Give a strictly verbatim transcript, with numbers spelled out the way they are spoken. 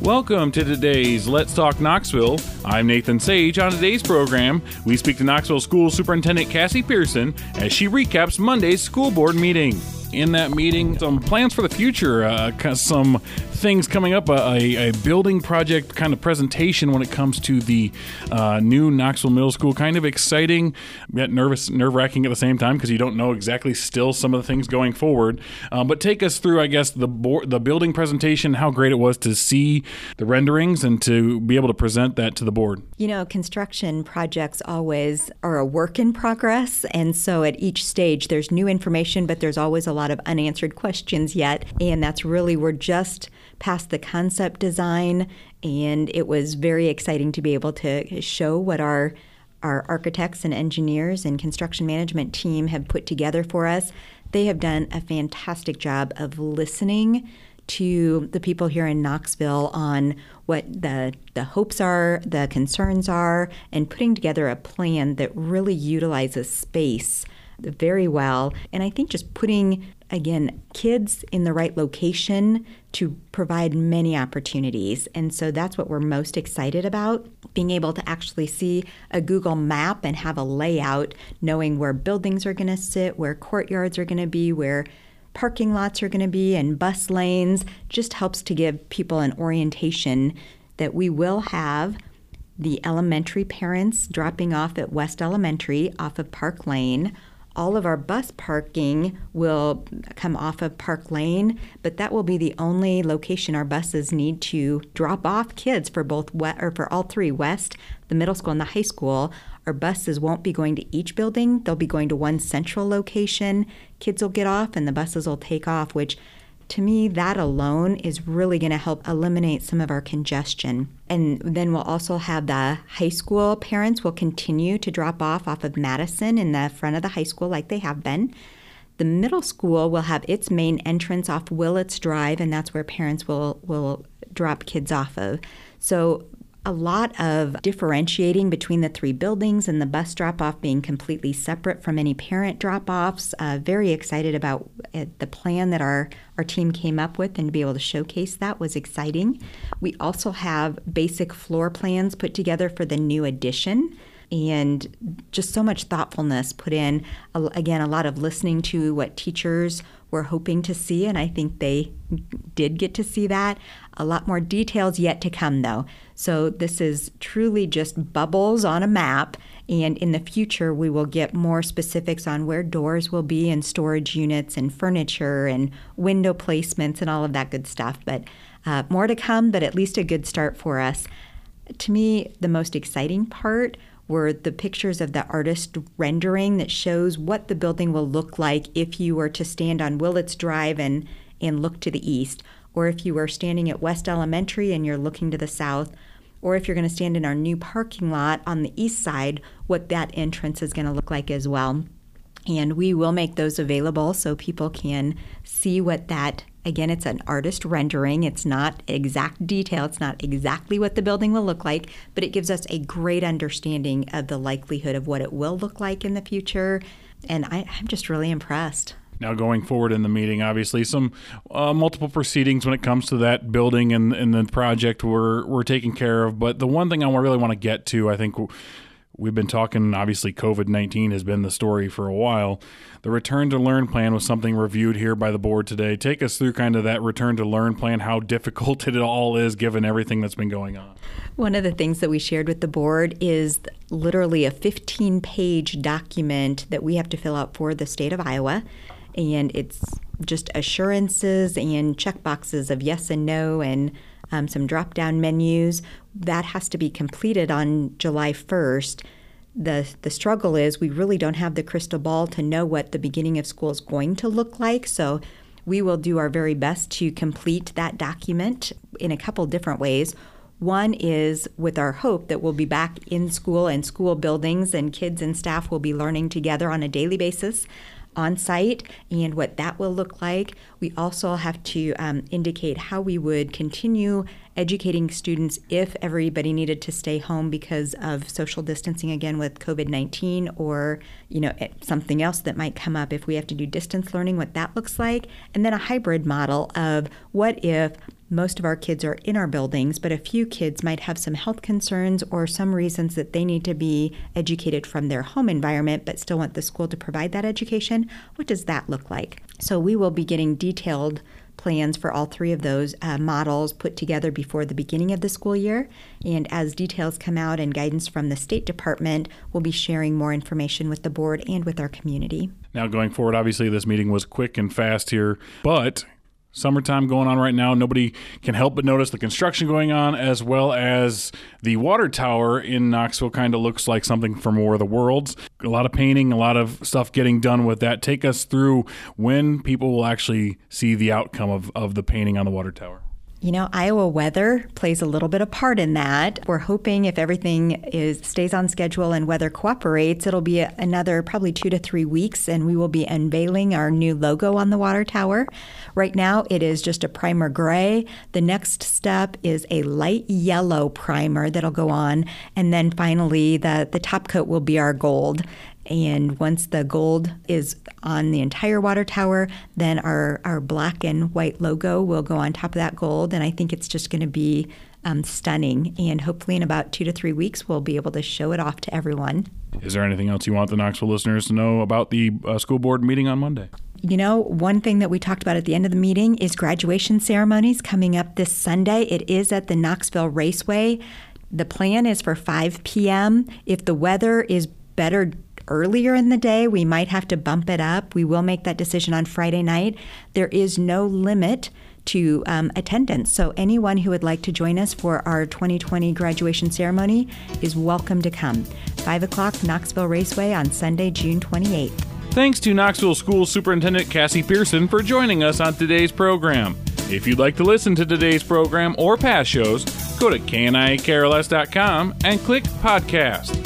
Welcome to today's Let's Talk Knoxville. I'm Nathan Sage. On today's program, we speak to Knoxville School Superintendent Cassie Pearson as she recaps Monday's school board meeting. In that meeting, some plans for the future, uh, some things coming up, a, a building project kind of presentation when it comes to the uh, new Knoxville Middle School. Kind of exciting, yet nervous, nerve-wracking at the same time because you don't know exactly still some of the things going forward. Um, but take us through, I guess, the board, the building presentation, how great it was to see the renderings and to be able to present that to the board. You know, construction projects always are a work in progress, and so at each stage there's new information, but there's always a lot of unanswered questions yet, and that's really, we're just past the concept design, and it was very exciting to be able to show what our our architects and engineers and construction management team have put together for us. They have done a fantastic job of listening to the people here in Knoxville on what the the hopes are, the concerns are, and putting together a plan that really utilizes space very well. And I think just putting, again, kids in the right location to provide many opportunities. And so that's what we're most excited about, being able to actually see a Google map and have a layout, knowing where buildings are going to sit, where courtyards are going to be, where parking lots are going to be, and bus lanes, just helps to give people an orientation that we will have the elementary parents dropping off at West Elementary off of Park Lane. All of our bus parking will come off of Park Lane, but that will be the only location our buses need to drop off kids for both we- or for all three, West, the middle school, and the high school. Our buses won't be going to each building. They'll be going to one central location. Kids will get off and the buses will take off, which to me, that alone is really going to help eliminate some of our congestion. And then we'll also have the high school parents will continue to drop off off of Madison in the front of the high school like they have been. The middle school will have its main entrance off Willits Drive, and that's where parents will, will drop kids off of. So a lot of differentiating between the three buildings and the bus drop-off being completely separate from any parent drop-offs. Uh, very excited about uh, the plan that our, our team came up with, and to be able to showcase that was exciting. We also have basic floor plans put together for the new addition, and just so much thoughtfulness put in. Again, a lot of listening to what teachers were hoping to see, and I think they did get to see that. A lot more details yet to come, though. So this is truly just bubbles on a map, and in the future we will get more specifics on where doors will be and storage units and furniture and window placements and all of that good stuff. But uh, more to come, but at least a good start for us. To me, the most exciting part were the pictures of the artist rendering that shows what the building will look like if you were to stand on Willits Drive and, and look to the east, or if you were standing at West Elementary and you're looking to the south, or if you're going to stand in our new parking lot on the east side, what that entrance is going to look like as well. And we will make those available so people can see what that, again, it's an artist rendering. It's not exact detail. It's not exactly what the building will look like, but it gives us a great understanding of the likelihood of what it will look like in the future. And I, I'm just really impressed. Now, going forward in the meeting, obviously some uh, multiple proceedings when it comes to that building and, and the project we're, we're taking care of. But the one thing I really want to get to, I think we've been talking, obviously covid nineteen has been the story for a while. The Return to Learn plan was something reviewed here by the board today. Take us through kind of that Return to Learn plan, how difficult it all is given everything that's been going on. One of the things that we shared with the board is literally a fifteen-page document that we have to fill out for the state of Iowa. And it's just assurances and check boxes of yes and no and um, some drop-down menus. That has to be completed on July first. The the struggle is we really don't have the crystal ball to know what the beginning of school is going to look like. So we will do our very best to complete that document in a couple different ways. One is with our hope that we'll be back in school and school buildings, and kids and staff will be learning together on a daily basis on site, and what that will look like. We also have to um, indicate how we would continue educating students if everybody needed to stay home because of social distancing again with covid nineteen, or you know something else that might come up if we have to do distance learning, what that looks like. And then a hybrid model of what if most of our kids are in our buildings, but a few kids might have some health concerns or some reasons that they need to be educated from their home environment but still want the school to provide that education. What does that look like? So we will be getting detailed plans for all three of those uh, models put together before the beginning of the school year. And as details come out and guidance from the State Department, we'll be sharing more information with the board and with our community. Now, going forward, obviously this meeting was quick and fast here, but summertime going on right now. Nobody can help but notice the construction going on, as well as the water tower in Knoxville kind of looks like something from War of the Worlds. A lot of painting, a lot of stuff getting done with that. Take us through when people will actually see the outcome of, of the painting on the water tower. You know, Iowa weather plays a little bit of part in that. We're hoping if everything is stays on schedule and weather cooperates, it'll be a, another probably two to three weeks, and we will be unveiling our new logo on the water tower. Right now, it is just a primer gray. The next step is a light yellow primer that'll go on, and then finally, the, the top coat will be our gold. And once the gold is on the entire water tower, then our, our black and white logo will go on top of that gold. And I think it's just going to be um, stunning. And hopefully in about two to three weeks, we'll be able to show it off to everyone. Is there anything else you want the Knoxville listeners to know about the uh, school board meeting on Monday? You know, one thing that we talked about at the end of the meeting is graduation ceremonies coming up this Sunday. It is at the Knoxville Raceway. The plan is for five p.m. If the weather is better earlier in the day, we might have to bump it up. We will make that decision on Friday night. There is no limit to um, attendance, so anyone who would like to join us for our twenty twenty graduation ceremony is welcome to come. five o'clock, Knoxville Raceway on Sunday, June twenty-eighth. Thanks to Knoxville School Superintendent Cassie Pearson for joining us on today's program. If you'd like to listen to today's program or past shows, go to K N I A K R L S dot com and click Podcast.